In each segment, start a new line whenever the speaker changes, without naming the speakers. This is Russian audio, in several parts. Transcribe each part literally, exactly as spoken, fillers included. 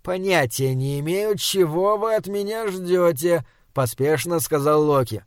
«Понятия не имею, чего вы от меня ждете», — поспешно сказал Локи.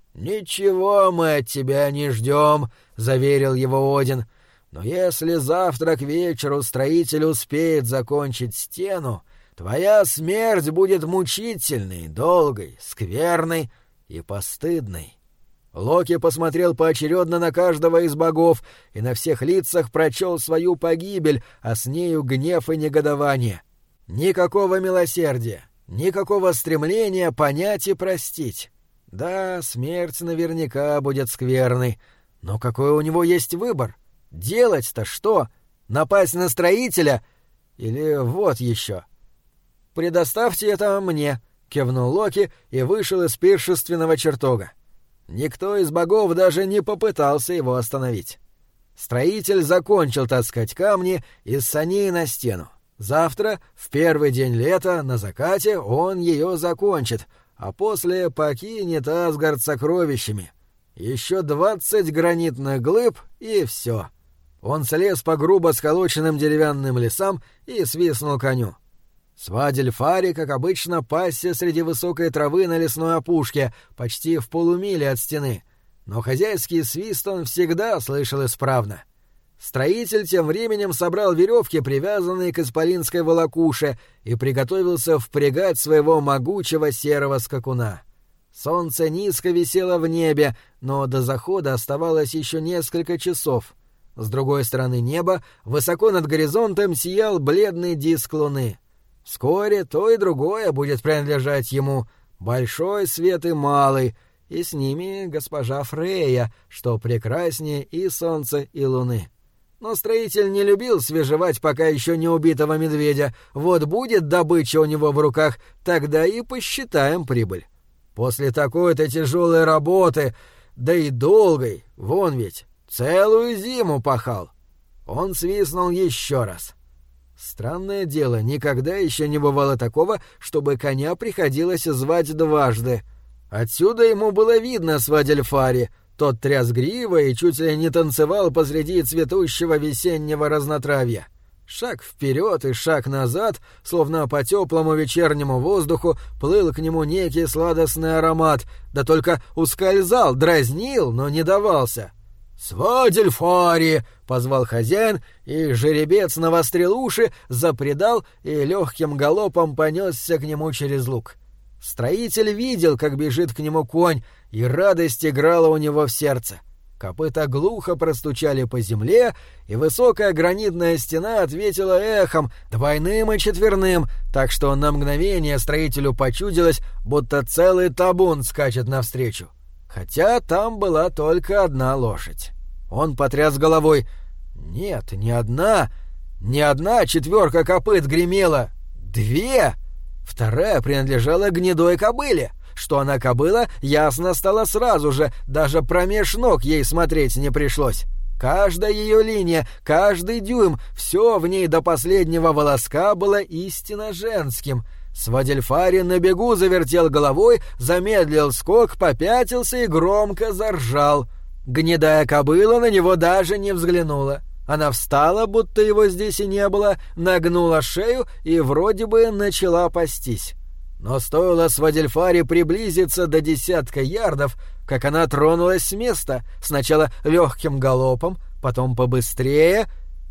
«Ничего мы от тебя не ждем», — заверил его Один. «Но если завтра к вечеру строитель успеет закончить стену, твоя смерть будет мучительной, долгой, скверной и постыдной». Локи посмотрел поочередно на каждого из богов и на всех лицах прочел свою погибель, а с нею гнев и негодование. Никакого милосердия, никакого стремления понять и простить. Да, смерть наверняка будет скверной, но какой у него есть выбор? Делать-то что? Напасть на строителя? Или вот еще? «Предоставьте это мне», — кивнул Локи и вышел из пиршественного чертога. Никто из богов даже не попытался его остановить. Строитель закончил таскать камни из саней на стену. Завтра, в первый день лета, на закате, он ее закончит, а после покинет Асгард сокровищами. Еще двадцать гранитных глыб, и все. Он слез по грубо сколоченным деревянным лесам и свистнул коню. Свадельфари, как обычно, пасся среди высокой травы на лесной опушке, почти в полумиле от стены, но хозяйский свист он всегда слышал исправно. Строитель тем временем собрал веревки, привязанные к исполинской волокуше, и приготовился впрягать своего могучего серого скакуна. Солнце низко висело в небе, но до захода оставалось еще несколько часов. С другой стороны неба, высоко над горизонтом, сиял бледный диск луны. Вскоре то и другое будет принадлежать ему, большой свет и малый, и с ними госпожа Фрейя, что прекраснее и солнца, и луны. Но строитель не любил свежевать пока еще не убитого медведя. Вот будет добыча у него в руках, тогда и посчитаем прибыль. После такой-то тяжелой работы, да и долгой, вон ведь, целую зиму пахал. Он свистнул еще раз. Странное дело, никогда еще не бывало такого, чтобы коня приходилось звать дважды. Отсюда ему было видно Свадельфари. Тот тряс гривой и чуть ли не танцевал посреди цветущего весеннего разнотравья. Шаг вперед и шаг назад, словно по теплому вечернему воздуху, плыл к нему некий сладостный аромат, да только ускользал, дразнил, но не давался. «Свадельфари!» — позвал хозяин, и жеребец навострил уши, запредал и легким галопом понесся к нему через луг. Строитель видел, как бежит к нему конь, и радость играла у него в сердце. Копыта глухо простучали по земле, и высокая гранитная стена ответила эхом, двойным и четверным, так что на мгновение строителю почудилось, будто целый табун скачет навстречу. Хотя там была только одна лошадь. Он потряс головой. Нет, не одна, не одна четверка копыт гремела. Две! Вторая принадлежала гнедой кобыле. Что она кобыла, ясно стало сразу же, даже промеж ног ей смотреть не пришлось. Каждая ее линия, каждый дюйм, все в ней до последнего волоска было истинно женским. Свадельфари на бегу завертел головой, замедлил скок, попятился и громко заржал. Гнедая кобыла на него даже не взглянула. Она встала, будто его здесь и не было, нагнула шею и вроде бы начала пастись. Но стоило Свадельфари приблизиться до десятка ярдов, как она тронулась с места, сначала легким галопом, потом побыстрее,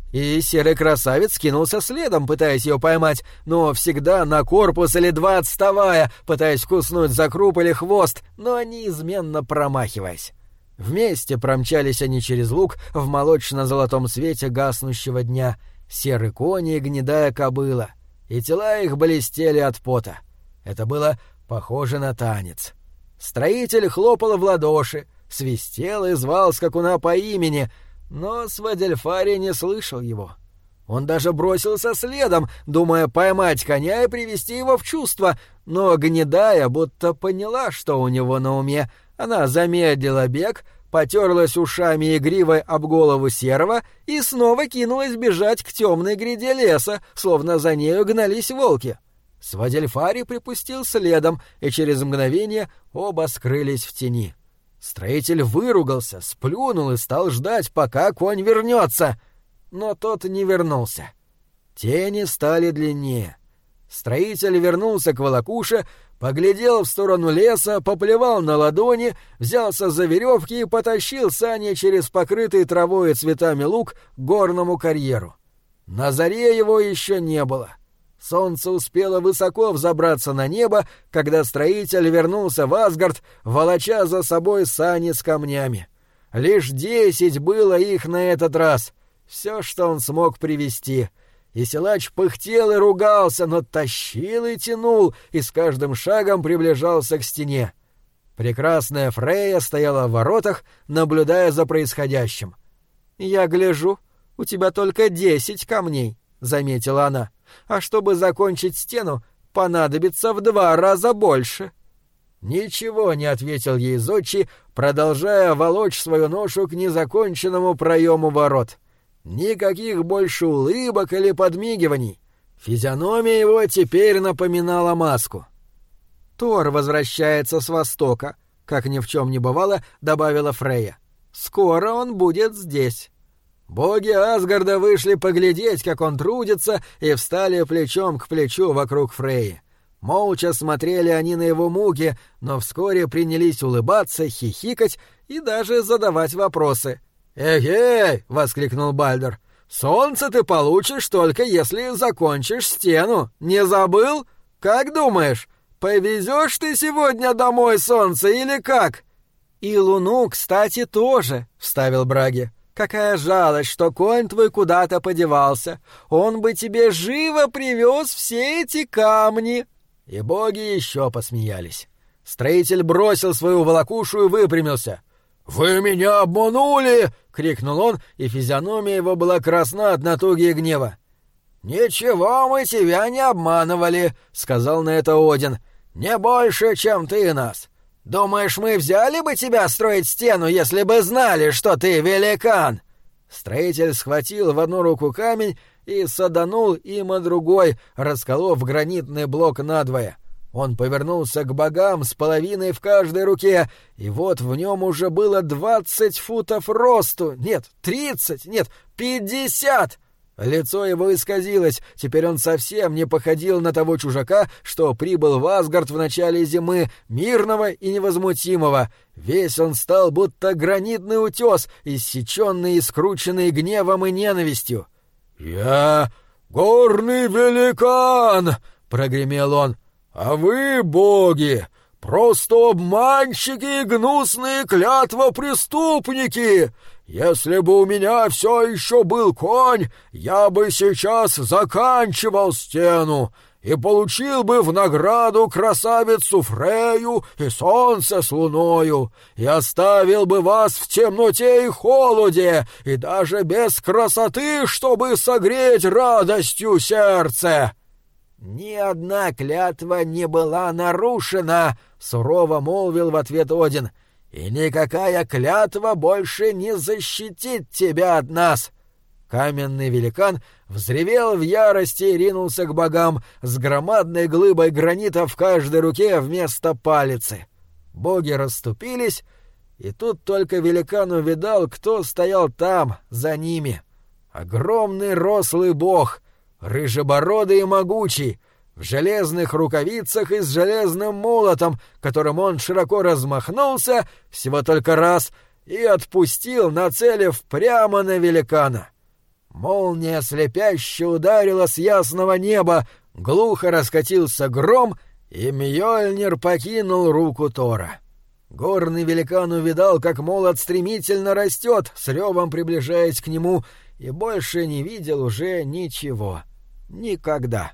и серый красавец кинулся следом, пытаясь ее поймать, но всегда на корпус или два отставая, пытаясь куснуть за круп или хвост, но неизменно промахиваясь. Вместе промчались они через луг в молочно-золотом свете гаснущего дня, серый конь и гнедая кобыла, и тела их блестели от пота. Это было похоже на танец. Строитель хлопал в ладоши, свистел и звал скакуна по имени, но Свадельфари не слышал его. Он даже бросился следом, думая поймать коня и привести его в чувство, но гнедая будто поняла, что у него на уме. Она замедлила бег, потерлась ушами и гривой об голову серого и снова кинулась бежать к темной гряде леса, словно за нею гнались волки. Свадельфари припустил следом, и через мгновение оба скрылись в тени. Строитель выругался, сплюнул и стал ждать, пока конь вернется. Но тот не вернулся. Тени стали длиннее. Строитель вернулся к волокуше, поглядел в сторону леса, поплевал на ладони, взялся за веревки и потащил сани через покрытый травой и цветами луг к горному карьеру. На заре его еще не было. Солнце успело высоко взобраться на небо, когда строитель вернулся в Асгард, волоча за собой сани с камнями. Лишь десять было их на этот раз. Все, что он смог привезти. И силач пыхтел и ругался, но тащил и тянул, и с каждым шагом приближался к стене. Прекрасная Фрейя стояла в воротах, наблюдая за происходящим. «Я гляжу, у тебя только десять камней», — заметила она. «А чтобы закончить стену, понадобится в два раза больше». «Ничего», — не ответил ей зодчий, продолжая волочь свою ношу к незаконченному проему ворот. Никаких больше улыбок или подмигиваний. Физиономия его теперь напоминала маску. «Тор возвращается с востока», — как ни в чем не бывало, добавила Фрейя. «Скоро он будет здесь». Боги Асгарда вышли поглядеть, как он трудится, и встали плечом к плечу вокруг Фрейи. Молча смотрели они на его муки, но вскоре принялись улыбаться, хихикать и даже задавать вопросы. «Эй-эй!» — воскликнул Бальдер. «Солнце ты получишь только если закончишь стену. Не забыл? Как думаешь, повезешь ты сегодня домой солнце или как?» «И луну, кстати, тоже», — вставил Браги. «Какая жалость, что конь твой куда-то подевался. Он бы тебе живо привез все эти камни». И боги еще посмеялись. Строитель бросил свою волокушу и выпрямился. «Вы меня обманули!» — крикнул он, и физиономия его была красна от натуги и гнева. «Ничего мы тебя не обманывали», — сказал на это Один. «Не больше, чем ты нас. Думаешь, мы взяли бы тебя строить стену, если бы знали, что ты великан?» Строитель схватил в одну руку камень и саданул им о другой, расколов гранитный блок надвое. Он повернулся к богам с половиной в каждой руке, и вот в нем уже было двадцать футов росту. Нет, тридцать, нет, пятьдесят! Лицо его исказилось, теперь он совсем не походил на того чужака, что прибыл в Асгард в начале зимы, мирного и невозмутимого. Весь он стал будто гранитный утес, иссеченный и скрученный гневом и ненавистью. «Я горный великан!» — прогремел он. «А вы, боги, просто обманщики и гнусные клятвопреступники! Если бы у меня все еще был конь, я бы сейчас заканчивал стену и получил бы в награду красавицу Фрейю и солнце с луною, и оставил бы вас в темноте и холоде, и даже без красоты, чтобы согреть радостью сердце». «Ни одна клятва не была нарушена», — сурово молвил в ответ Один, — «и никакая клятва больше не защитит тебя от нас». Каменный великан взревел в ярости и ринулся к богам с громадной глыбой гранита в каждой руке вместо палицы. Боги расступились, и тут только великан увидал, кто стоял там, за ними. Огромный рослый бог, рыжебородый и могучий, в железных рукавицах и с железным молотом, которым он широко размахнулся всего только раз и отпустил, нацелив прямо на великана. Молния слепяще ударила с ясного неба, глухо раскатился гром, и Мьёльнир покинул руку Тора. Горный великан увидал, как молот стремительно растет, с ревом приближаясь к нему, и больше не видел уже ничего. Никогда.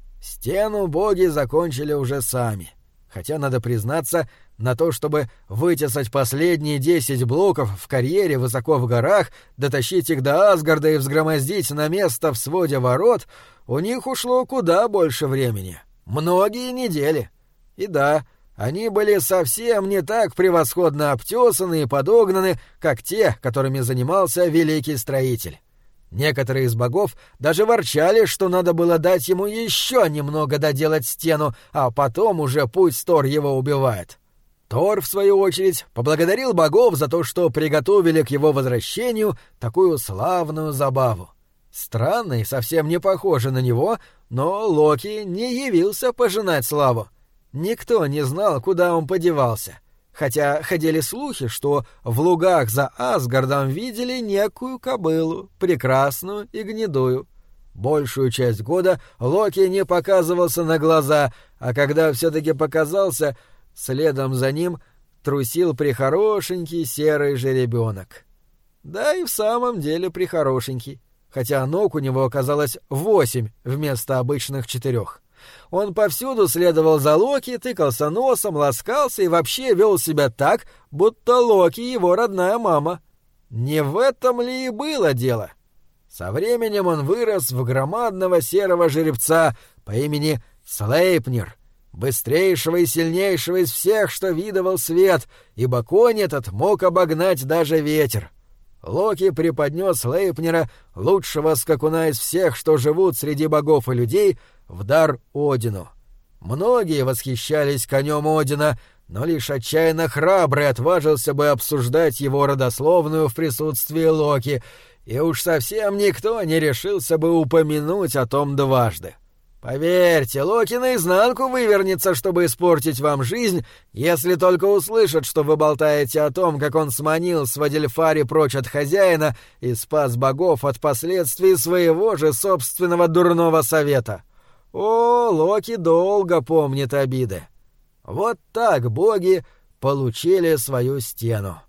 Стену боги закончили уже сами. Хотя, надо признаться, на то, чтобы вытесать последние десять блоков в карьере высоко в горах, дотащить их до Асгарда и взгромоздить на место в своде ворот, у них ушло куда больше времени. Многие недели. И да, они были совсем не так превосходно обтесаны и подогнаны, как те, которыми занимался великий строитель. Некоторые из богов даже ворчали, что надо было дать ему еще немного доделать стену, а потом уже пусть Тор его убивает. Тор, в свою очередь, поблагодарил богов за то, что приготовили к его возвращению такую славную забаву. Странно и совсем не похоже на него, но Локи не явился пожинать славу. Никто не знал, куда он подевался, хотя ходили слухи, что в лугах за Асгардом видели некую кобылу, прекрасную и гнедую. Большую часть года Локи не показывался на глаза, а когда все-таки показался, следом за ним трусил прихорошенький серый жеребенок. Да и в самом деле прихорошенький, хотя ног у него оказалось восемь вместо обычных четырех. Он повсюду следовал за Локи, тыкался носом, ласкался и вообще вел себя так, будто Локи его родная мама. Не в этом ли и было дело? Со временем он вырос в громадного серого жеребца по имени Слейпнир, быстрейшего и сильнейшего из всех, что видывал свет, ибо конь этот мог обогнать даже ветер. Локи преподнес Слейпнира, лучшего скакуна из всех, что живут среди богов и людей, в дар Одину. Многие восхищались конем Одина, но лишь отчаянно храбрый отважился бы обсуждать его родословную в присутствии Локи, и уж совсем никто не решился бы упомянуть о том дважды. Поверьте, Локи наизнанку вывернется, чтобы испортить вам жизнь, если только услышит, что вы болтаете о том, как он сманил Свадильфари прочь от хозяина и спас богов от последствий своего же собственного дурного совета. О, Локи долго помнит обиды. Вот так боги получили свою стену.